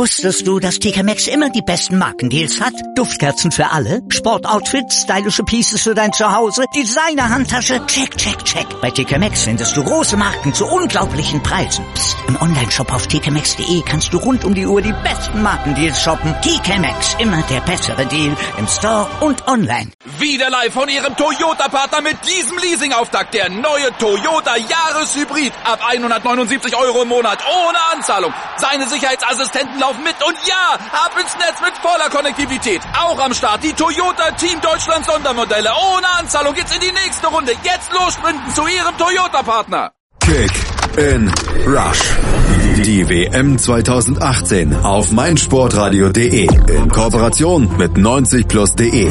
Wusstest du, dass TK Maxx immer die besten Markendeals hat? Duftkerzen für alle, Sportoutfits, stylische Pieces für dein Zuhause, Designer-Handtasche, check, check, check. Bei TK Maxx findest du große Marken zu unglaublichen Preisen. Psst. Im Onlineshop auf tkmaxx.de kannst du rund um die Uhr die besten Markendeals shoppen. TK Maxx, immer der bessere Deal im Store und online. Wieder live von Ihrem Toyota-Partner mit diesem Leasing-Auftakt. Der neue Toyota Jahreshybrid. Ab 179 € im Monat. Ohne Anzahlung. Seine Sicherheitsassistenten laufen mit. Und ja, ab ins Netz mit voller Konnektivität. Auch am Start die Toyota Team Deutschland Sondermodelle. Ohne Anzahlung geht's in die nächste Runde. Jetzt los sprinten zu Ihrem Toyota-Partner. Kick in Rush. Die WM 2018 auf meinsportradio.de in Kooperation mit 90plus.de.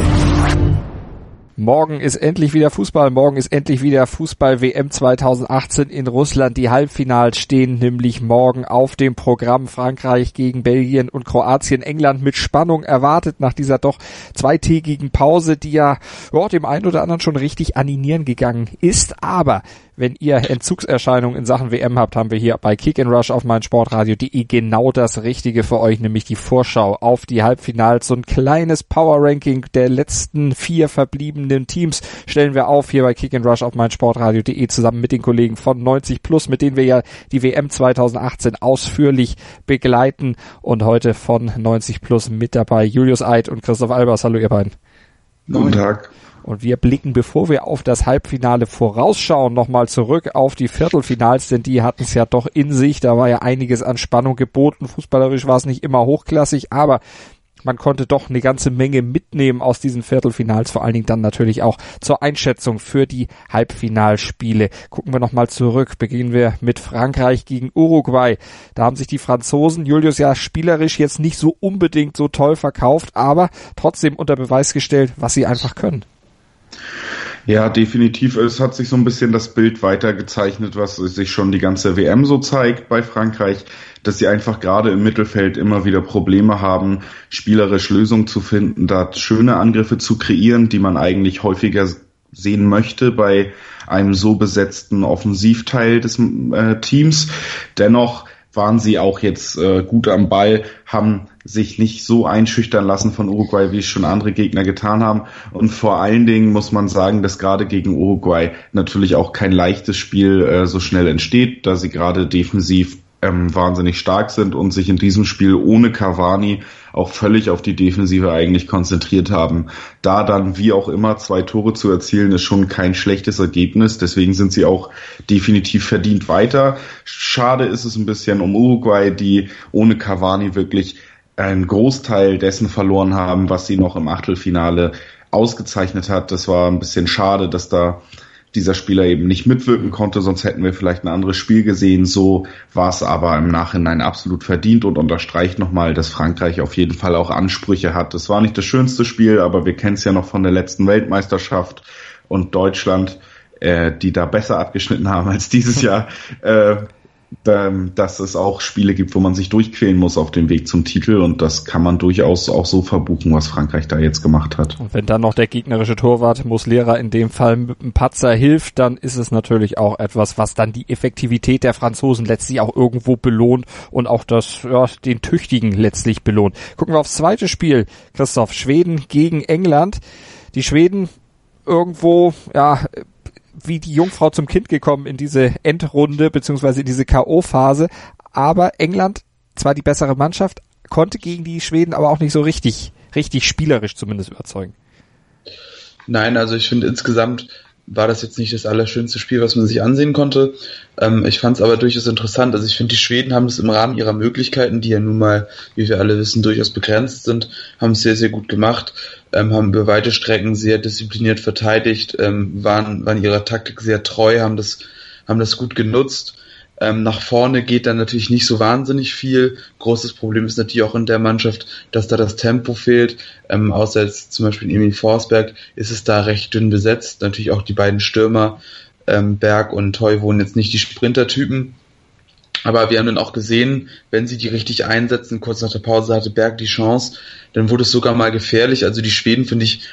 Morgen ist endlich wieder Fußball. Morgen ist endlich wieder Fußball-WM 2018 in Russland. Die Halbfinals stehen nämlich morgen auf dem Programm. Frankreich gegen Belgien und Kroatien. England mit Spannung erwartet nach dieser doch zweitägigen Pause, die ja dem einen oder anderen schon richtig an die Nieren gegangen ist. Aber wenn ihr Entzugserscheinungen in Sachen WM habt, haben wir hier bei Kick and Rush auf meinsportradio.de genau das Richtige für euch, nämlich die Vorschau auf die Halbfinals. So ein kleines Power-Ranking der letzten 4 verbliebenen Teams stellen wir auf hier bei Kick and Rush auf meinsportradio.de zusammen mit den Kollegen von 90plus, mit denen wir ja die WM 2018 ausführlich begleiten. Und heute von 90plus mit dabei Julius Eid und Christoph Albers. Hallo ihr beiden. Guten Tag. Und wir blicken, bevor wir auf das Halbfinale vorausschauen, nochmal zurück auf die Viertelfinals, denn die hatten es ja doch in sich. Da war ja einiges an Spannung geboten. Fußballerisch war es nicht immer hochklassig, aber man konnte doch eine ganze Menge mitnehmen aus diesen Viertelfinals, vor allen Dingen dann natürlich auch zur Einschätzung für die Halbfinalspiele. Gucken wir nochmal zurück. Beginnen wir mit Frankreich gegen Uruguay. Da haben sich die Franzosen, Julius, ja spielerisch jetzt nicht so unbedingt so toll verkauft, aber trotzdem unter Beweis gestellt, was sie einfach können. Ja, definitiv. Es hat sich so ein bisschen das Bild weitergezeichnet, was sich schon die ganze WM so zeigt bei Frankreich, dass sie einfach gerade im Mittelfeld immer wieder Probleme haben, spielerisch Lösungen zu finden, da schöne Angriffe zu kreieren, die man eigentlich häufiger sehen möchte bei einem so besetzten Offensivteil des Teams. Dennoch waren sie auch jetzt gut am Ball, haben sich nicht so einschüchtern lassen von Uruguay, wie es schon andere Gegner getan haben. Und vor allen Dingen muss man sagen, dass gerade gegen Uruguay natürlich auch kein leichtes Spiel so schnell entsteht, da sie gerade defensiv wahnsinnig stark sind und sich in diesem Spiel ohne Cavani auch völlig auf die Defensive eigentlich konzentriert haben. Da dann wie auch immer 2 Tore zu erzielen, ist schon kein schlechtes Ergebnis. Deswegen sind sie auch definitiv verdient weiter. Schade ist es ein bisschen um Uruguay, die ohne Cavani wirklich einen Großteil dessen verloren haben, was sie noch im Achtelfinale ausgezeichnet hat. Das war ein bisschen schade, dass da dieser Spieler eben nicht mitwirken konnte, sonst hätten wir vielleicht ein anderes Spiel gesehen. So war es aber im Nachhinein absolut verdient und unterstreicht nochmal, dass Frankreich auf jeden Fall auch Ansprüche hat. Es war nicht das schönste Spiel, aber wir kennen es ja noch von der letzten Weltmeisterschaft und Deutschland, die da besser abgeschnitten haben als dieses Jahr. Dass es auch Spiele gibt, wo man sich durchquälen muss auf dem Weg zum Titel und das kann man durchaus auch so verbuchen, was Frankreich da jetzt gemacht hat. Und wenn dann noch der gegnerische Torwart Muslera in dem Fall mit einem Patzer hilft, dann ist es natürlich auch etwas, was dann die Effektivität der Franzosen letztlich auch irgendwo belohnt und auch den Tüchtigen letztlich belohnt. Gucken wir aufs zweite Spiel, Christoph, Schweden gegen England. Die Schweden irgendwo, wie die Jungfrau zum Kind gekommen in diese Endrunde beziehungsweise in diese K.O.-Phase. Aber England, zwar die bessere Mannschaft, konnte gegen die Schweden aber auch nicht so richtig spielerisch zumindest überzeugen. Nein, also ich finde insgesamt war das jetzt nicht das allerschönste Spiel, was man sich ansehen konnte. Ich fand es aber durchaus interessant. Also ich finde, die Schweden haben es im Rahmen ihrer Möglichkeiten, die ja nun mal, wie wir alle wissen, durchaus begrenzt sind, haben es sehr, sehr gut gemacht, haben über weite Strecken sehr diszipliniert verteidigt, waren ihrer Taktik sehr treu, haben das gut genutzt. Nach vorne geht dann natürlich nicht so wahnsinnig viel. Großes Problem ist natürlich auch in der Mannschaft, dass da das Tempo fehlt. Außer jetzt zum Beispiel Emil Forsberg ist es da recht dünn besetzt. Natürlich auch die beiden Stürmer, Berg und Toivonen, jetzt nicht die Sprintertypen. Aber wir haben dann auch gesehen, wenn sie die richtig einsetzen, kurz nach der Pause hatte Berg die Chance, dann wurde es sogar mal gefährlich. Also die Schweden, finde ich,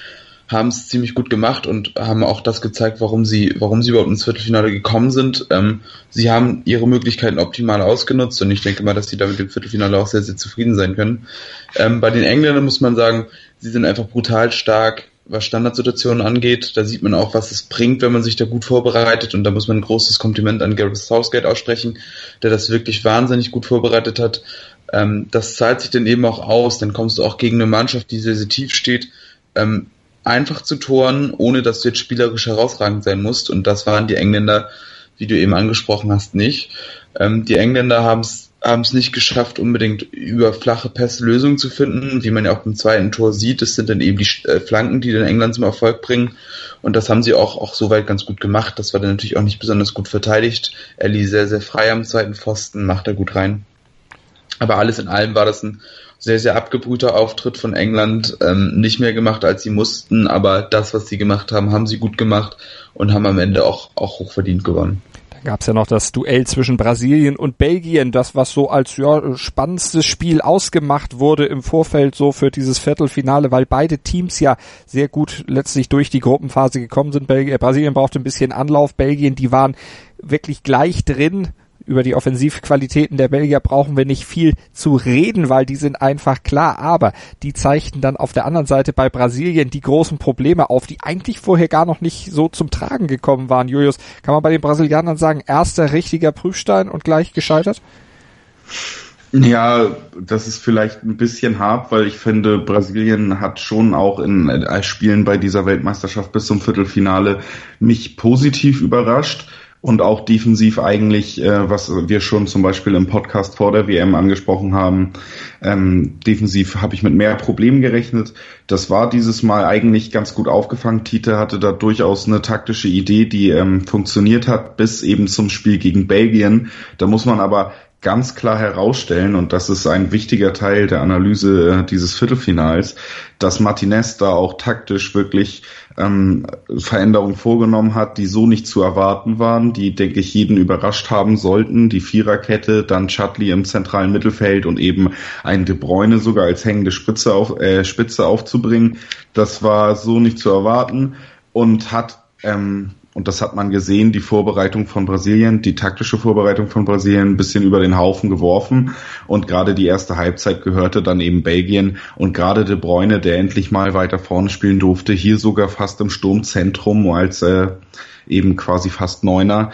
haben es ziemlich gut gemacht und haben auch das gezeigt, warum sie überhaupt ins Viertelfinale gekommen sind. Sie haben ihre Möglichkeiten optimal ausgenutzt und ich denke mal, dass sie da mit dem Viertelfinale auch sehr, sehr zufrieden sein können. Bei den Engländern muss man sagen, sie sind einfach brutal stark, was Standardsituationen angeht. Da sieht man auch, was es bringt, wenn man sich da gut vorbereitet, und da muss man ein großes Kompliment an Gareth Southgate aussprechen, der das wirklich wahnsinnig gut vorbereitet hat. Das zahlt sich dann eben auch aus, dann kommst du auch gegen eine Mannschaft, die sehr, sehr tief steht, einfach zu Toren, ohne dass du jetzt spielerisch herausragend sein musst, und das waren die Engländer, wie du eben angesprochen hast, nicht. Die Engländer haben es nicht geschafft, unbedingt über flache Pässe Lösungen zu finden, wie man ja auch beim zweiten Tor sieht. Das sind dann eben die Flanken, die den England zum Erfolg bringen, und das haben sie auch soweit ganz gut gemacht. Das war dann natürlich auch nicht besonders gut verteidigt. Ellie sehr, sehr frei am zweiten Pfosten, macht er gut rein. Aber alles in allem war das ein sehr, sehr abgebrühter Auftritt von England, nicht mehr gemacht, als sie mussten, aber das, was sie gemacht haben, haben sie gut gemacht und haben am Ende auch hochverdient gewonnen. Dann gab es ja noch das Duell zwischen Brasilien und Belgien, das, was so als spannendstes Spiel ausgemacht wurde im Vorfeld so für dieses Viertelfinale, weil beide Teams ja sehr gut letztlich durch die Gruppenphase gekommen sind. Brasilien brauchte ein bisschen Anlauf, Belgien, die waren wirklich gleich drin. Über die Offensivqualitäten der Belgier brauchen wir nicht viel zu reden, weil die sind einfach klar. Aber die zeigten dann auf der anderen Seite bei Brasilien die großen Probleme auf, die eigentlich vorher gar noch nicht so zum Tragen gekommen waren. Julius, kann man bei den Brasilianern sagen, erster richtiger Prüfstein und gleich gescheitert? Ja, das ist vielleicht ein bisschen hart, weil ich finde, Brasilien hat schon auch in Spielen bei dieser Weltmeisterschaft bis zum Viertelfinale mich positiv überrascht. Und auch defensiv eigentlich, was wir schon zum Beispiel im Podcast vor der WM angesprochen haben, defensiv habe ich mit mehr Problemen gerechnet. Das war dieses Mal eigentlich ganz gut aufgefangen. Tite hatte da durchaus eine taktische Idee, die funktioniert hat, bis eben zum Spiel gegen Belgien. Da muss man aber ganz klar herausstellen, und das ist ein wichtiger Teil der Analyse dieses Viertelfinals, dass Martinez da auch taktisch wirklich Veränderungen vorgenommen hat, die so nicht zu erwarten waren, die, denke ich, jeden überrascht haben sollten. Die Viererkette, dann Chadli im zentralen Mittelfeld und eben ein De Bruyne sogar als hängende Spitze aufzubringen. Das war so nicht zu erwarten und hat und das hat man gesehen, die Vorbereitung von Brasilien, die taktische Vorbereitung von Brasilien ein bisschen über den Haufen geworfen, und gerade die erste Halbzeit gehörte dann eben Belgien, und gerade De Bruyne, der endlich mal weiter vorne spielen durfte, hier sogar fast im Sturmzentrum als eben quasi fast Neuner.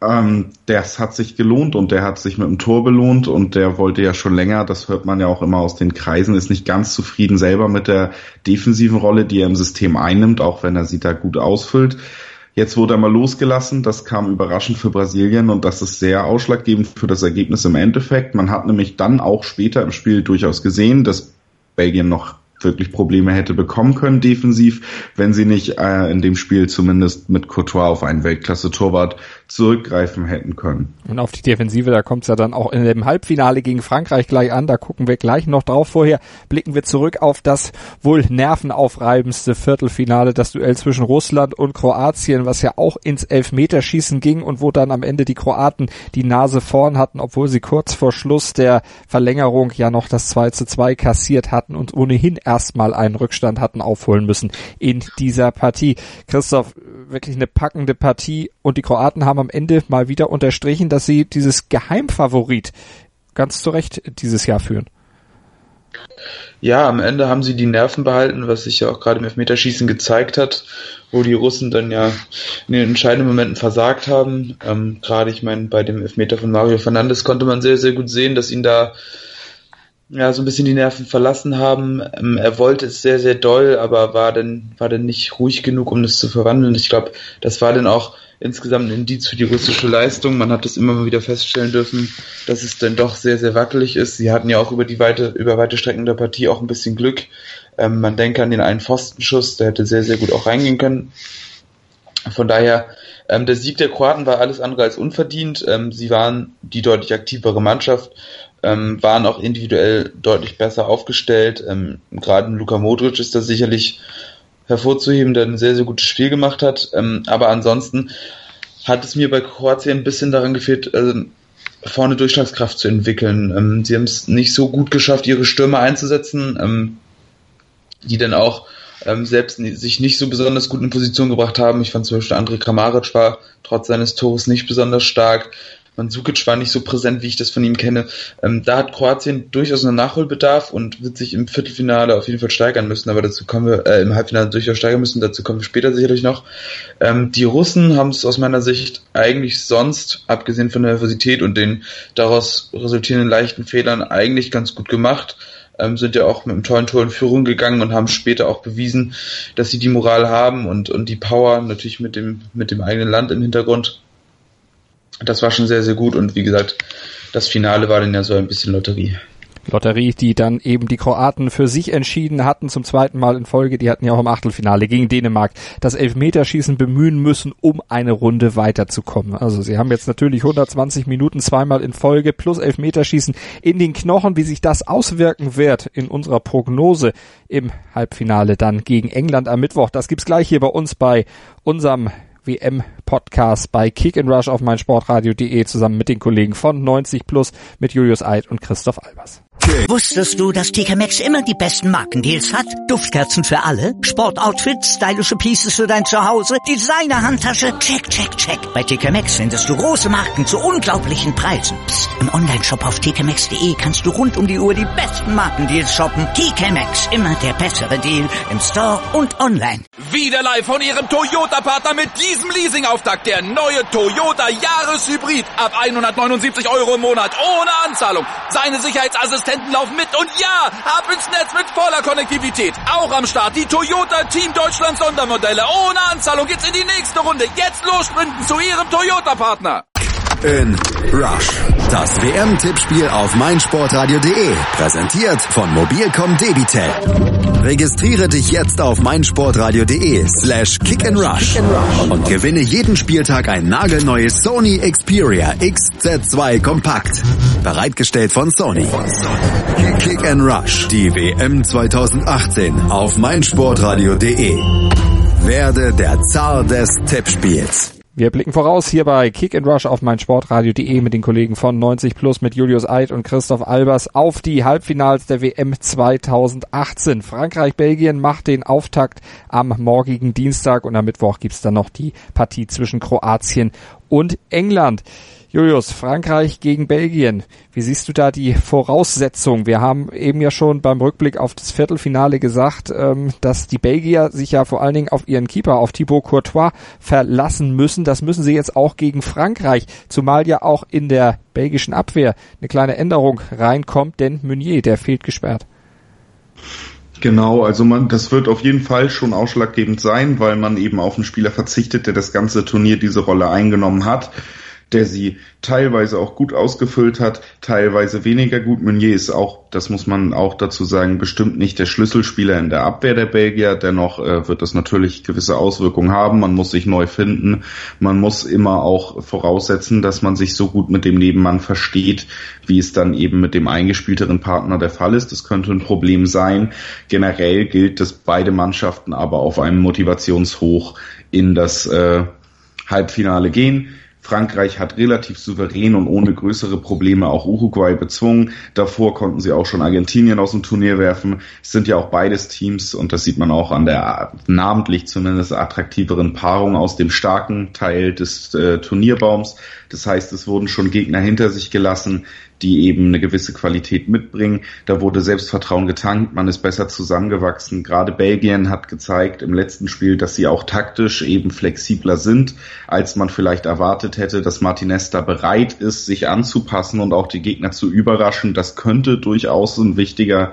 Das hat sich gelohnt und der hat sich mit dem Tor belohnt, und der wollte ja schon länger, das hört man ja auch immer aus den Kreisen, ist nicht ganz zufrieden selber mit der defensiven Rolle, die er im System einnimmt, auch wenn er sie da gut ausfüllt. Jetzt wurde er mal losgelassen, das kam überraschend für Brasilien, und das ist sehr ausschlaggebend für das Ergebnis im Endeffekt. Man hat nämlich dann auch später im Spiel durchaus gesehen, dass Belgien noch wirklich Probleme hätte bekommen können defensiv, wenn sie nicht in dem Spiel zumindest mit Courtois auf einen Weltklasse-Torwart zurückgreifen hätten können. Und auf die Defensive, da kommt es ja dann auch in dem Halbfinale gegen Frankreich gleich an, da gucken wir gleich noch drauf. Vorher blicken wir zurück auf das wohl nervenaufreibendste Viertelfinale, das Duell zwischen Russland und Kroatien, was ja auch ins Elfmeterschießen ging und wo dann am Ende die Kroaten die Nase vorn hatten, obwohl sie kurz vor Schluss der Verlängerung ja noch das 2:2 kassiert hatten und ohnehin erstmal einen Rückstand hatten aufholen müssen in dieser Partie. Christoph, wirklich eine packende Partie, und die Kroaten haben am Ende mal wieder unterstrichen, dass sie dieses Geheimfavorit ganz zu Recht dieses Jahr führen. Ja, am Ende haben sie die Nerven behalten, was sich ja auch gerade im Elfmeterschießen gezeigt hat, wo die Russen dann ja in den entscheidenden Momenten versagt haben. Gerade, ich meine, bei dem Elfmeter von Mario Fernandes konnte man sehr, sehr gut sehen, dass ihn da ja so ein bisschen die Nerven verlassen haben. Er wollte es sehr, sehr doll, aber war dann nicht ruhig genug, um das zu verwandeln. Ich glaube, das war dann auch insgesamt ein Indiz für die russische Leistung. Man hat es immer mal wieder feststellen dürfen, dass es dann doch sehr, sehr wackelig ist. Sie hatten ja auch über weite Strecken der Partie auch ein bisschen Glück. Man denke an den einen Pfostenschuss, der hätte sehr, sehr gut auch reingehen können. Von daher, der Sieg der Kroaten war alles andere als unverdient. Sie waren die deutlich aktivere Mannschaft, waren auch individuell deutlich besser aufgestellt. Gerade Luka Modric ist da sicherlich hervorzuheben, der ein sehr, sehr gutes Spiel gemacht hat. Aber ansonsten hat es mir bei Kroatien ein bisschen daran gefehlt, vorne Durchschlagskraft zu entwickeln. Sie haben es nicht so gut geschafft, ihre Stürmer einzusetzen, die dann auch selbst sich nicht so besonders gut in Position gebracht haben. Ich fand zum Beispiel Andrej Kramaric war trotz seines Tores nicht besonders stark. Mandzukic war nicht so präsent, wie ich das von ihm kenne. Da hat Kroatien durchaus einen Nachholbedarf und wird sich im Viertelfinale auf jeden Fall steigern müssen, aber dazu kommen wir, im Halbfinale durchaus steigern müssen, dazu kommen wir später sicherlich noch. Die Russen haben es aus meiner Sicht eigentlich sonst, abgesehen von der Nervosität und den daraus resultierenden leichten Fehlern, eigentlich ganz gut gemacht. Sind ja auch mit einem tollen Tor in Führung gegangen und haben später auch bewiesen, dass sie die Moral haben und die Power, natürlich mit dem eigenen Land im Hintergrund. Das war schon sehr, sehr gut und wie gesagt, das Finale war dann ja so ein bisschen Lotterie. Lotterie, die dann eben die Kroaten für sich entschieden hatten, zum zweiten Mal in Folge. Die hatten ja auch im Achtelfinale gegen Dänemark das Elfmeterschießen bemühen müssen, um eine Runde weiterzukommen. Also sie haben jetzt natürlich 120 Minuten zweimal in Folge plus Elfmeterschießen in den Knochen. Wie sich das auswirken wird in unserer Prognose im Halbfinale dann gegen England am Mittwoch, das gibt's gleich hier bei uns bei unserem WM-Podcast bei Kick and Rush auf meinsportradio.de zusammen mit den Kollegen von 90 Plus mit Julius Eid und Christoph Albers. Wusstest du, dass TK Maxx immer die besten Markendeals hat? Duftkerzen für alle, Sportoutfits, stylische Pieces für dein Zuhause, Designer-Handtasche, check, check, check. Bei TK Maxx findest du große Marken zu unglaublichen Preisen. Psst. Im Onlineshop auf tkmaxx.de kannst du rund um die Uhr die besten Markendeals shoppen. TK Maxx, immer der bessere Deal im Store und online. Wieder live von Ihrem Toyota-Partner mit diesem Leasing-Auftakt. Der neue Toyota Jahreshybrid. Ab 179 € im Monat. Ohne Anzahlung. Seine Sicherheitsassistenten laufen mit. Und ja, ab ins Netz mit voller Konnektivität. Auch am Start die Toyota Team Deutschland Sondermodelle. Ohne Anzahlung geht's in die nächste Runde. Jetzt los sprinten zu Ihrem Toyota-Partner. In Rush. Das WM-Tippspiel auf meinsportradio.de. Präsentiert von Mobilcom Debitel. Registriere dich jetzt auf meinsportradio.de/kickandrush und gewinne jeden Spieltag ein nagelneues Sony Xperia XZ2 Kompakt. Bereitgestellt von Sony. Kick and Rush. Die WM 2018 auf meinsportradio.de. Werde der Zar des Tippspiels. Wir blicken voraus hier bei Kick and Rush auf meinsportradio.de mit den Kollegen von 90 Plus mit Julius Eid und Christoph Albers auf die Halbfinals der WM 2018. Frankreich-Belgien macht den Auftakt am morgigen Dienstag und am Mittwoch gibt's dann noch die Partie zwischen Kroatien und England. Julius, Frankreich gegen Belgien. Wie siehst du da die Voraussetzung? Wir haben eben ja schon beim Rückblick auf das Viertelfinale gesagt, dass die Belgier sich ja vor allen Dingen auf ihren Keeper, auf Thibaut Courtois, verlassen müssen. Das müssen sie jetzt auch gegen Frankreich, zumal ja auch in der belgischen Abwehr eine kleine Änderung reinkommt, denn Meunier, der fehlt gesperrt. Genau, also das wird auf jeden Fall schon ausschlaggebend sein, weil man eben auf einen Spieler verzichtet, der das ganze Turnier diese Rolle eingenommen hat, der sie teilweise auch gut ausgefüllt hat, teilweise weniger gut. Meunier ist auch, das muss man auch dazu sagen, bestimmt nicht der Schlüsselspieler in der Abwehr der Belgier. Dennoch wird das natürlich gewisse Auswirkungen haben. Man muss sich neu finden. Man muss immer auch voraussetzen, dass man sich so gut mit dem Nebenmann versteht, wie es dann eben mit dem eingespielteren Partner der Fall ist. Das könnte ein Problem sein. Generell gilt, dass beide Mannschaften aber auf einem Motivationshoch in das Halbfinale gehen. Frankreich hat relativ souverän und ohne größere Probleme auch Uruguay bezwungen. Davor konnten sie auch schon Argentinien aus dem Turnier werfen. Es sind ja auch beides Teams, und das sieht man auch an der namentlich zumindest attraktiveren Paarung aus dem starken Teil des Turnierbaums. Das heißt, es wurden schon Gegner hinter sich gelassen, die eben eine gewisse Qualität mitbringen. Da wurde Selbstvertrauen getankt, man ist besser zusammengewachsen. Gerade Belgien hat gezeigt im letzten Spiel, dass sie auch taktisch eben flexibler sind, als man vielleicht erwartet hätte, dass Martinez da bereit ist, sich anzupassen und auch die Gegner zu überraschen. Das könnte durchaus ein wichtiger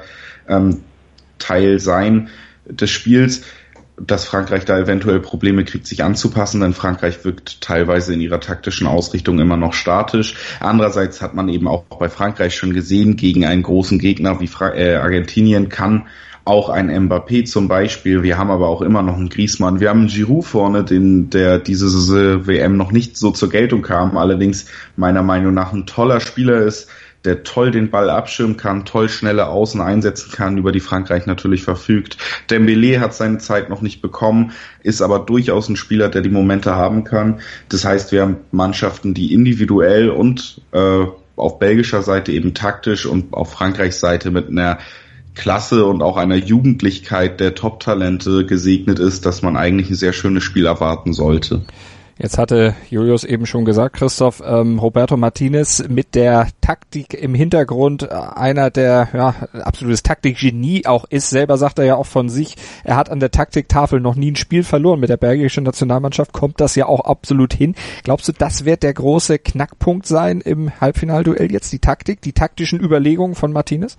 Teil sein des Spiels, dass Frankreich da eventuell Probleme kriegt, sich anzupassen, denn Frankreich wirkt teilweise in ihrer taktischen Ausrichtung immer noch statisch. Andererseits hat man eben auch bei Frankreich schon gesehen, gegen einen großen Gegner wie Argentinien kann auch ein Mbappé zum Beispiel. Wir haben aber auch immer noch einen Griezmann. Wir haben einen Giroud vorne, der diese WM noch nicht so zur Geltung kam, allerdings meiner Meinung nach ein toller Spieler ist, der toll den Ball abschirmen kann, toll schnelle Außen einsetzen kann, über die Frankreich natürlich verfügt. Dembélé hat seine Zeit noch nicht bekommen, ist aber durchaus ein Spieler, der die Momente haben kann. Das heißt, wir haben Mannschaften, die individuell und auf belgischer Seite eben taktisch und auf Frankreichs Seite mit einer Klasse und auch einer Jugendlichkeit der Top-Talente gesegnet ist, dass man eigentlich ein sehr schönes Spiel erwarten sollte. Jetzt hatte Julius eben schon gesagt, Christoph, Roberto Martinez mit der Taktik im Hintergrund, einer der absolutes Taktikgenie auch ist. Selber sagt er ja auch von sich, er hat an der Taktiktafel noch nie ein Spiel verloren. Mit der belgischen Nationalmannschaft kommt das ja auch absolut hin. Glaubst du, das wird der große Knackpunkt sein im Halbfinalduell jetzt, die Taktik, die taktischen Überlegungen von Martinez?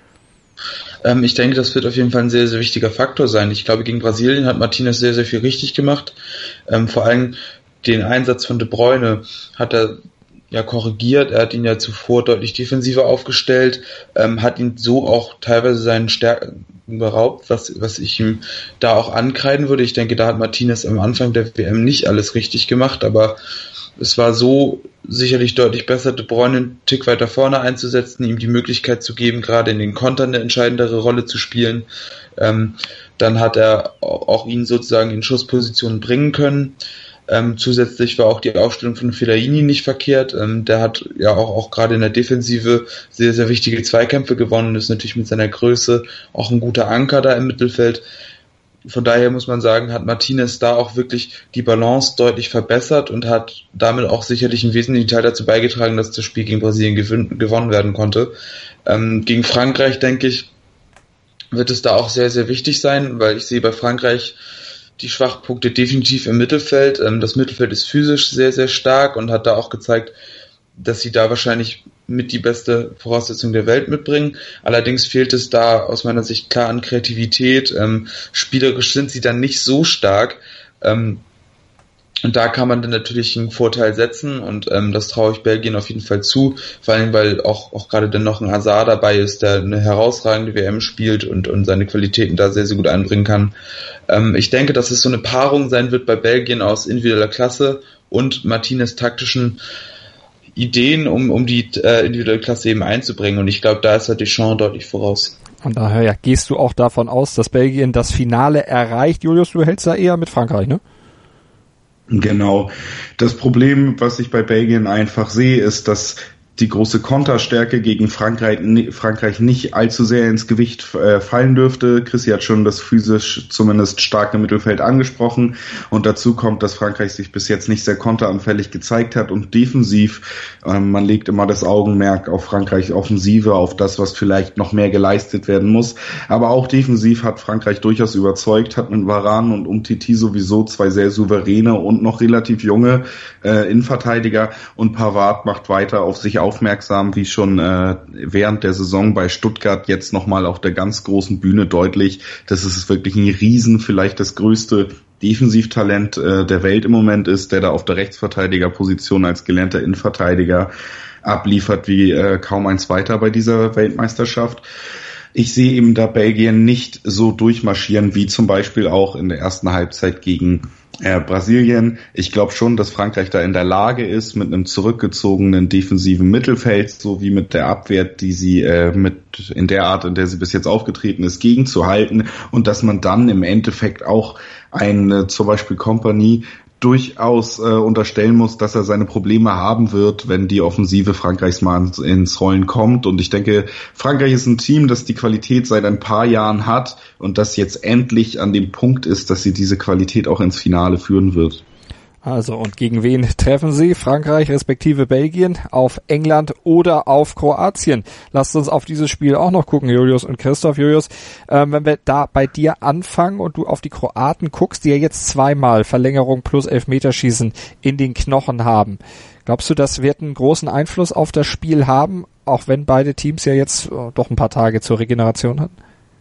Ich denke, das wird auf jeden Fall ein sehr, sehr wichtiger Faktor sein. Ich glaube, gegen Brasilien hat Martinez sehr, sehr viel richtig gemacht. Vor allem den Einsatz von De Bruyne hat er ja korrigiert. Er hat ihn ja zuvor deutlich defensiver aufgestellt, hat ihn so auch teilweise seinen Stärken beraubt, was ich ihm da auch ankreiden würde. Ich denke, da hat Martinez am Anfang der WM nicht alles richtig gemacht, aber es war so sicherlich deutlich besser, De Bruyne einen Tick weiter vorne einzusetzen, ihm die Möglichkeit zu geben, gerade in den Kontern eine entscheidendere Rolle zu spielen. Dann hat er auch ihn sozusagen in Schusspositionen bringen können. Zusätzlich war auch die Aufstellung von Fellaini nicht verkehrt. Der hat ja auch gerade in der Defensive sehr, sehr wichtige Zweikämpfe gewonnen, ist natürlich mit seiner Größe auch ein guter Anker da im Mittelfeld. Von daher muss man sagen, hat Martinez da auch wirklich die Balance deutlich verbessert und hat damit auch sicherlich einen wesentlichen Teil dazu beigetragen, dass das Spiel gegen Brasilien gewonnen werden konnte. Gegen Frankreich, denke ich, wird es da auch sehr, sehr wichtig sein, weil ich sehe bei Frankreich die Schwachpunkte definitiv im Mittelfeld. Das Mittelfeld ist physisch sehr, sehr stark und hat da auch gezeigt, dass sie da wahrscheinlich mit die beste Voraussetzung der Welt mitbringen. Allerdings fehlt es da aus meiner Sicht klar an Kreativität. Spielerisch sind sie dann nicht so stark. Und da kann man dann natürlich einen Vorteil setzen und das traue ich Belgien auf jeden Fall zu, vor allem weil auch gerade dann noch ein Hazard dabei ist, der eine herausragende WM spielt und seine Qualitäten da sehr, sehr gut einbringen kann. Ich denke, dass es so eine Paarung sein wird bei Belgien aus individueller Klasse und Martinez taktischen Ideen, um die individuelle Klasse eben einzubringen, und ich glaube, da ist halt Deschamps deutlich voraus. Von daher gehst du auch davon aus, dass Belgien das Finale erreicht. Julius, du hältst da eher mit Frankreich, ne? Genau. Das Problem, was ich bei Belgien einfach sehe, ist, dass die große Konterstärke gegen Frankreich nicht allzu sehr ins Gewicht fallen dürfte. Chrissy hat schon das physisch zumindest starke Mittelfeld angesprochen, und dazu kommt, dass Frankreich sich bis jetzt nicht sehr konteranfällig gezeigt hat, und defensiv, man legt immer das Augenmerk auf Frankreichs Offensive, auf das, was vielleicht noch mehr geleistet werden muss, aber auch defensiv hat Frankreich durchaus überzeugt, hat mit Varane und Umtiti sowieso zwei sehr souveräne und noch relativ junge Innenverteidiger, und Pavard macht weiter auf sich aufmerksam, wie schon während der Saison bei Stuttgart, jetzt nochmal auf der ganz großen Bühne deutlich. Das ist wirklich ein Riesen, vielleicht das größte Defensivtalent der Welt im Moment ist, der da auf der Rechtsverteidigerposition als gelernter Innenverteidiger abliefert wie kaum ein zweiter bei dieser Weltmeisterschaft. Ich sehe eben da Belgien nicht so durchmarschieren, wie zum Beispiel auch in der ersten Halbzeit gegen Brasilien. Ich glaube schon, dass Frankreich da in der Lage ist, mit einem zurückgezogenen defensiven Mittelfeld, so wie mit der Abwehr, die sie in der Art, in der sie bis jetzt aufgetreten ist, gegenzuhalten, und dass man dann im Endeffekt auch zum Beispiel Kompanie durchaus unterstellen muss, dass er seine Probleme haben wird, wenn die Offensive Frankreichs mal ins Rollen kommt. Und ich denke, Frankreich ist ein Team, das die Qualität seit ein paar Jahren hat und das jetzt endlich an dem Punkt ist, dass sie diese Qualität auch ins Finale führen wird. Also, und gegen wen treffen sie? Frankreich respektive Belgien, auf England oder auf Kroatien? Lasst uns auf dieses Spiel auch noch gucken, Julius und Christoph. Julius, wenn wir da bei dir anfangen und du auf die Kroaten guckst, die ja jetzt zweimal Verlängerung plus Elfmeterschießen in den Knochen haben. Glaubst du, das wird einen großen Einfluss auf das Spiel haben, auch wenn beide Teams ja jetzt doch ein paar Tage zur Regeneration hatten?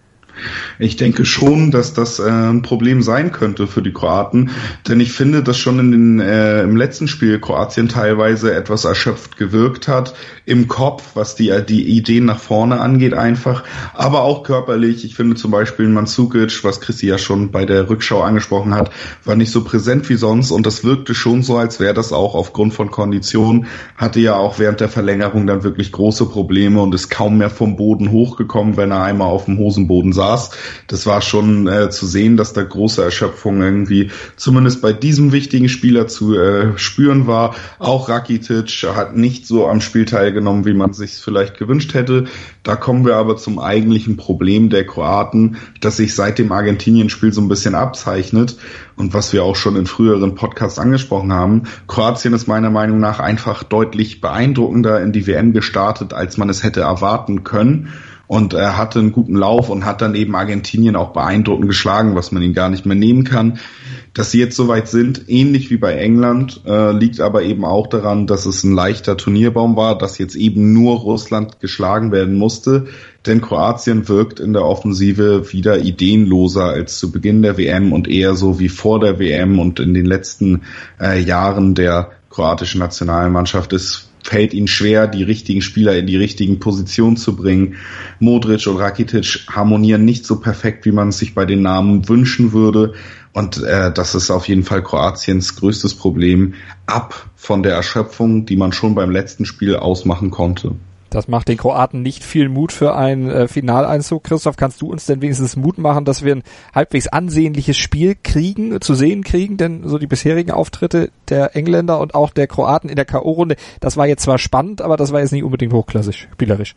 Ich denke schon, dass das ein Problem sein könnte für die Kroaten, denn ich finde, dass schon im letzten Spiel Kroatien teilweise etwas erschöpft gewirkt hat, im Kopf, was die Ideen nach vorne angeht einfach, aber auch körperlich. Ich finde zum Beispiel Mandzukic, was Chrissy ja schon bei der Rückschau angesprochen hat, war nicht so präsent wie sonst, und das wirkte schon so, als wäre das auch aufgrund von Konditionen, hatte ja auch während der Verlängerung dann wirklich große Probleme und ist kaum mehr vom Boden hochgekommen, wenn er einmal auf dem Hosenboden saß. saß. Das war schon zu sehen, dass da große Erschöpfung irgendwie zumindest bei diesem wichtigen Spieler zu spüren war. Auch Rakitic hat nicht so am Spiel teilgenommen, wie man sich vielleicht gewünscht hätte. Da kommen wir aber zum eigentlichen Problem der Kroaten, das sich seit dem Argentinien-Spiel so ein bisschen abzeichnet und was wir auch schon in früheren Podcasts angesprochen haben. Kroatien ist meiner Meinung nach einfach deutlich beeindruckender in die WM gestartet, als man es hätte erwarten können. Und er hatte einen guten Lauf und hat dann eben Argentinien auch beeindruckend geschlagen, was man ihm gar nicht mehr nehmen kann. Dass sie jetzt soweit sind, ähnlich wie bei England, liegt aber eben auch daran, dass es ein leichter Turnierbaum war, dass jetzt eben nur Russland geschlagen werden musste. Denn Kroatien wirkt in der Offensive wieder ideenloser als zu Beginn der WM und eher so wie vor der WM und in den letzten Jahren der kroatischen Nationalmannschaft. Es fällt ihnen schwer, die richtigen Spieler in die richtigen Positionen zu bringen. Modric und Rakitic harmonieren nicht so perfekt, wie man es sich bei den Namen wünschen würde. Und das ist auf jeden Fall Kroatiens größtes Problem, ab von der Erschöpfung, die man schon beim letzten Spiel ausmachen konnte. Das macht den Kroaten nicht viel Mut für einen Finaleinzug. Christoph, kannst du uns denn wenigstens Mut machen, dass wir ein halbwegs ansehnliches Spiel zu sehen kriegen? Denn so die bisherigen Auftritte der Engländer und auch der Kroaten in der K.O.-Runde, das war jetzt zwar spannend, aber das war jetzt nicht unbedingt hochklassig, spielerisch.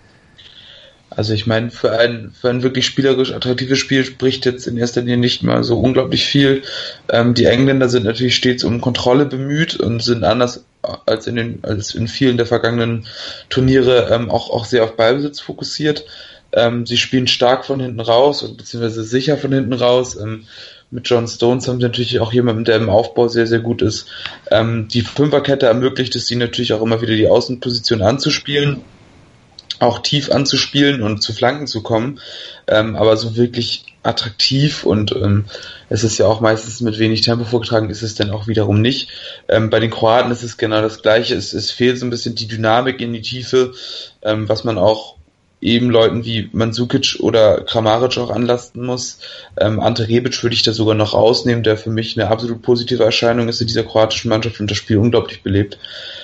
Also ich meine, für ein wirklich spielerisch attraktives Spiel spricht jetzt in erster Linie nicht mal so unglaublich viel. Die Engländer sind natürlich stets um Kontrolle bemüht und sind anders als in vielen der vergangenen Turniere auch sehr auf Ballbesitz fokussiert. Sie spielen stark von hinten raus beziehungsweise sicher von hinten raus. Mit John Stones haben sie natürlich auch jemanden, der im Aufbau sehr, sehr gut ist. Die Fünferkette ermöglicht es ihnen natürlich auch immer wieder die Außenposition anzuspielen, auch tief anzuspielen und zu Flanken zu kommen, aber so wirklich attraktiv und es ist ja auch meistens mit wenig Tempo vorgetragen, ist es dann auch wiederum nicht. Bei den Kroaten ist es genau das Gleiche, es fehlt so ein bisschen die Dynamik in die Tiefe, was man auch eben Leuten wie Mandzukic oder Kramaric auch anlasten muss. Ante Rebic würde ich da sogar noch rausnehmen, der für mich eine absolut positive Erscheinung ist in dieser kroatischen Mannschaft und das Spiel unglaublich belebt.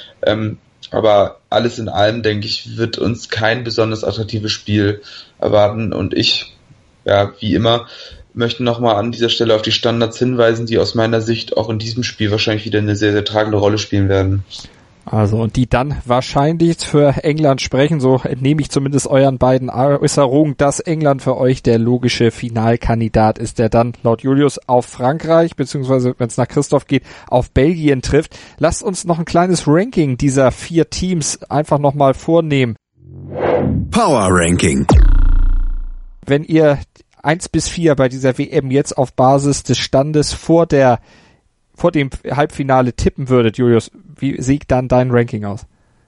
Aber alles in allem, denke ich, wird uns kein besonders attraktives Spiel erwarten. Und ich, ja, wie immer, möchte nochmal an dieser Stelle auf die Standards hinweisen, die aus meiner Sicht auch in diesem Spiel wahrscheinlich wieder eine sehr, sehr tragende Rolle spielen werden. Also, und die dann wahrscheinlich für England sprechen, so entnehme ich zumindest euren beiden Äußerungen, dass England für euch der logische Finalkandidat ist, der dann laut Julius auf Frankreich, beziehungsweise wenn es nach Christoph geht, auf Belgien trifft. Lasst uns noch ein kleines Ranking dieser 4 Teams einfach nochmal vornehmen. Power Ranking. Wenn ihr 1 bis 4 bei dieser WM jetzt auf Basis des Standes vor dem Halbfinale tippen würdet, Julius, wie sieht dann dein Ranking aus?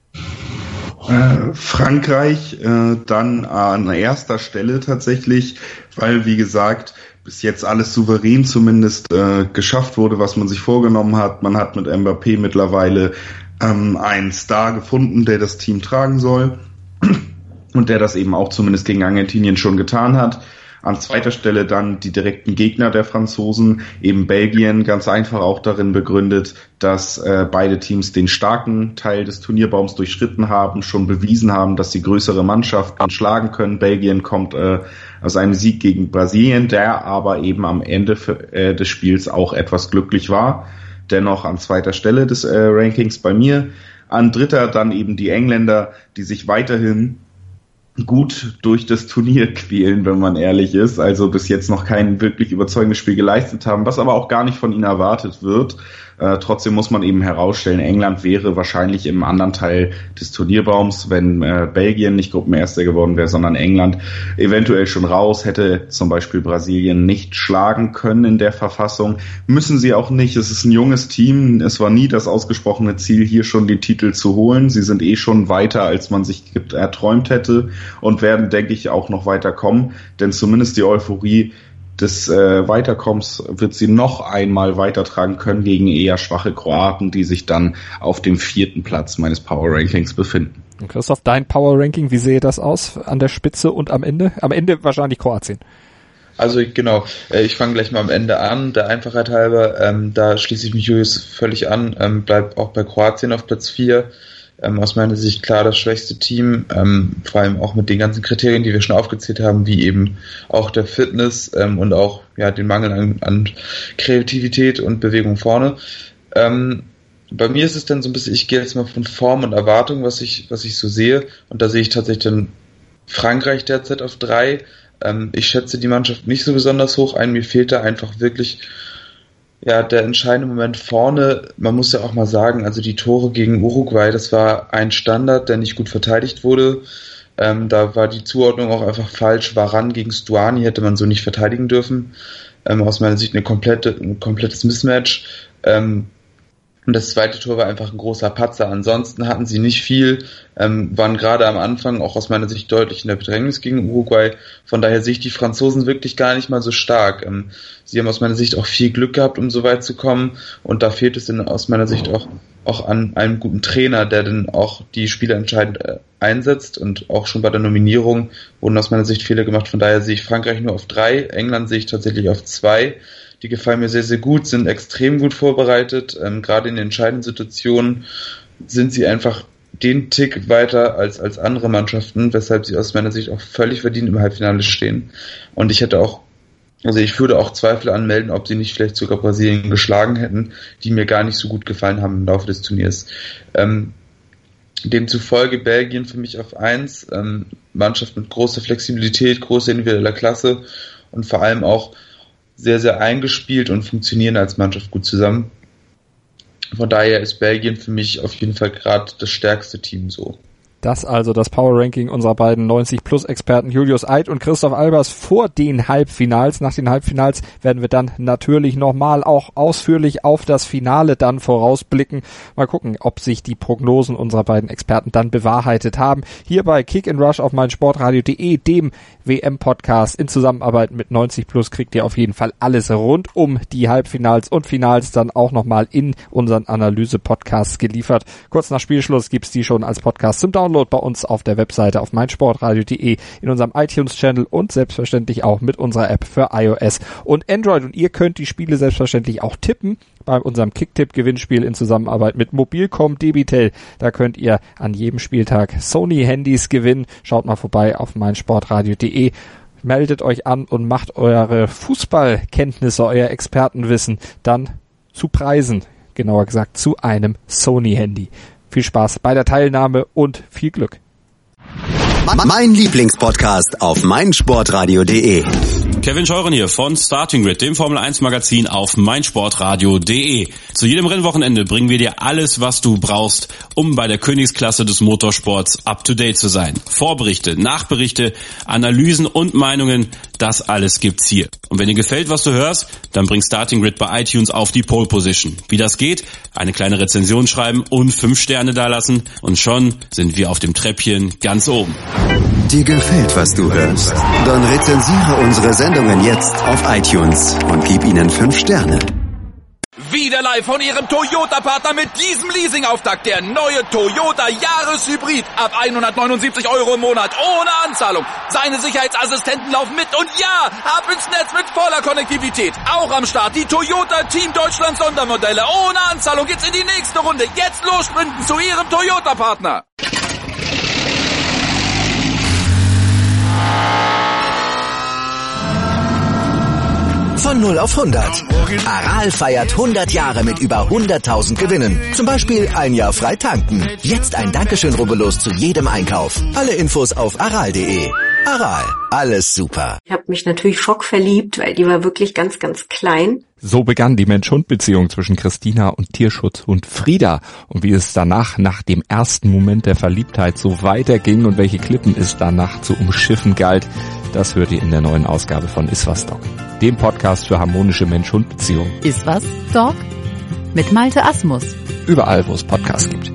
Frankreich dann an erster Stelle tatsächlich, weil, wie gesagt, bis jetzt alles souverän zumindest geschafft wurde, was man sich vorgenommen hat. Man hat mit Mbappé mittlerweile einen Star gefunden, der das Team tragen soll und der das eben auch zumindest gegen Argentinien schon getan hat. An zweiter Stelle dann die direkten Gegner der Franzosen, eben Belgien, ganz einfach auch darin begründet, dass beide Teams den starken Teil des Turnierbaums durchschritten haben, schon bewiesen haben, dass sie größere Mannschaften schlagen können. Belgien kommt aus einem Sieg gegen Brasilien, der aber eben am Ende des Spiels auch etwas glücklich war. Dennoch an zweiter Stelle des Rankings bei mir. An dritter dann eben die Engländer, die sich weiterhin gut durch das Turnier quälen, wenn man ehrlich ist, also bis jetzt noch kein wirklich überzeugendes Spiel geleistet haben, was aber auch gar nicht von ihnen erwartet wird. Trotzdem muss man eben herausstellen, England wäre wahrscheinlich im anderen Teil des Turnierbaums, wenn Belgien nicht Gruppenerster geworden wäre, sondern England eventuell schon raus, hätte zum Beispiel Brasilien nicht schlagen können in der Verfassung. Müssen sie auch nicht, es ist ein junges Team, es war nie das ausgesprochene Ziel, hier schon die Titel zu holen. Sie sind schon weiter, als man sich erträumt hätte und werden, denke ich, auch noch weiterkommen, denn zumindest die Euphorie des Weiterkommens wird sie noch einmal weitertragen können gegen eher schwache Kroaten, die sich dann auf dem 4. Platz meines Power Rankings befinden. Und Christoph, dein Power Ranking, wie sehe das aus an der Spitze und am Ende? Am Ende wahrscheinlich Kroatien. Also genau, ich fange gleich mal am Ende an, der Einfachheit halber, da schließe ich mich Julius völlig an, bleib auch bei Kroatien auf Platz 4. Aus meiner Sicht klar das schwächste Team, vor allem auch mit den ganzen Kriterien, die wir schon aufgezählt haben, wie eben auch der Fitness und auch den Mangel an Kreativität und Bewegung vorne. Bei mir ist es dann so ein bisschen, ich gehe jetzt mal von Form und Erwartung, was ich so sehe, und da sehe ich tatsächlich dann Frankreich derzeit auf 3. Ich schätze die Mannschaft nicht so besonders hoch ein, mir fehlt da einfach wirklich der entscheidende Moment vorne. Man muss ja auch mal sagen, also die Tore gegen Uruguay, das war ein Standard, der nicht gut verteidigt wurde. Da war die Zuordnung auch einfach falsch. Varane gegen Stuani hätte man so nicht verteidigen dürfen. Aus meiner Sicht ein komplettes Mismatch. Und das zweite Tor war einfach ein großer Patzer. Ansonsten hatten sie nicht viel, waren gerade am Anfang auch aus meiner Sicht deutlich in der Bedrängnis gegen Uruguay. Von daher sehe ich die Franzosen wirklich gar nicht mal so stark. Sie haben aus meiner Sicht auch viel Glück gehabt, um so weit zu kommen. Und da fehlt es dann aus meiner Sicht auch an einem guten Trainer, der dann auch die Spieler entscheidend einsetzt. Und auch schon bei der Nominierung wurden aus meiner Sicht Fehler gemacht. Von daher sehe ich Frankreich nur auf 3, England sehe ich tatsächlich auf 2. Die gefallen mir sehr, sehr gut, sind extrem gut vorbereitet. Gerade in den entscheidenden Situationen sind sie einfach den Tick weiter als andere Mannschaften, weshalb sie aus meiner Sicht auch völlig verdient im Halbfinale stehen. Und ich würde auch Zweifel anmelden, ob sie nicht vielleicht sogar Brasilien geschlagen hätten, die mir gar nicht so gut gefallen haben im Laufe des Turniers. Demzufolge Belgien für mich auf 1, Mannschaft mit großer Flexibilität, großer individueller Klasse und vor allem auch sehr, sehr eingespielt und funktionieren als Mannschaft gut zusammen. Von daher ist Belgien für mich auf jeden Fall gerade das stärkste Team so. Das also das Power-Ranking unserer beiden 90-Plus-Experten Julius Eid und Christoph Albers vor den Halbfinals. Nach den Halbfinals werden wir dann natürlich nochmal auch ausführlich auf das Finale dann vorausblicken. Mal gucken, ob sich die Prognosen unserer beiden Experten dann bewahrheitet haben. Hier bei Kick and Rush auf meinsportradio.de, dem WM-Podcast in Zusammenarbeit mit 90+ kriegt ihr auf jeden Fall alles rund um die Halbfinals und Finals dann auch nochmal in unseren Analyse-Podcasts geliefert. Kurz nach Spielschluss gibt's die schon als Podcast zum Download bei uns auf der Webseite auf meinsportradio.de, in unserem iTunes-Channel und selbstverständlich auch mit unserer App für iOS und Android. Und ihr könnt die Spiele selbstverständlich auch tippen bei unserem Kicktipp-Gewinnspiel in Zusammenarbeit mit Mobilcom Debitel. Da könnt ihr an jedem Spieltag Sony-Handys gewinnen. Schaut mal vorbei auf meinsportradio.de. Meldet euch an und macht eure Fußballkenntnisse, euer Expertenwissen dann zu Preisen, genauer gesagt zu einem Sony-Handy. Viel Spaß bei der Teilnahme und viel Glück. Mein Lieblingspodcast auf meinsportradio.de. Kevin Scheuren hier von Starting Grid, dem Formel 1 Magazin auf meinsportradio.de. Zu jedem Rennwochenende bringen wir dir alles, was du brauchst, um bei der Königsklasse des Motorsports up to date zu sein. Vorberichte, Nachberichte, Analysen und Meinungen, das alles gibt's hier. Und wenn dir gefällt, was du hörst, dann bring Starting Grid bei iTunes auf die Pole Position. Wie das geht? Eine kleine Rezension schreiben und 5 Sterne dalassen und schon sind wir auf dem Treppchen ganz oben. Dir gefällt, was du hörst? Dann rezensiere unsere Sendungen jetzt auf iTunes und gib ihnen 5 Sterne. Wieder live von Ihrem Toyota-Partner mit diesem Leasing-Auftakt. Der neue Toyota Jahreshybrid. Ab 179 € im Monat. Ohne Anzahlung. Seine Sicherheitsassistenten laufen mit. Und ja, ab ins Netz mit voller Konnektivität. Auch am Start die Toyota Team Deutschland Sondermodelle. Ohne Anzahlung geht's in die nächste Runde. Jetzt los sprinten zu Ihrem Toyota-Partner. Von 0 auf 100. Aral feiert 100 Jahre mit über 100.000 Gewinnen. Zum Beispiel ein Jahr frei tanken. Jetzt ein Dankeschön, rubbellos zu jedem Einkauf. Alle Infos auf aral.de. Aral, alles super. Ich habe mich natürlich schockverliebt, weil die war wirklich ganz, ganz klein. So begann die Mensch-Hund-Beziehung zwischen Christina und Tierschutzhund Frieda. Und wie es danach, nach dem ersten Moment der Verliebtheit, so weiterging und welche Klippen es danach zu umschiffen galt, das hört ihr in der neuen Ausgabe von Iswas Dog, dem Podcast für harmonische Mensch-Hund-Beziehungen. Iswas Dog? Mit Malte Asmus. Überall, wo es Podcasts gibt.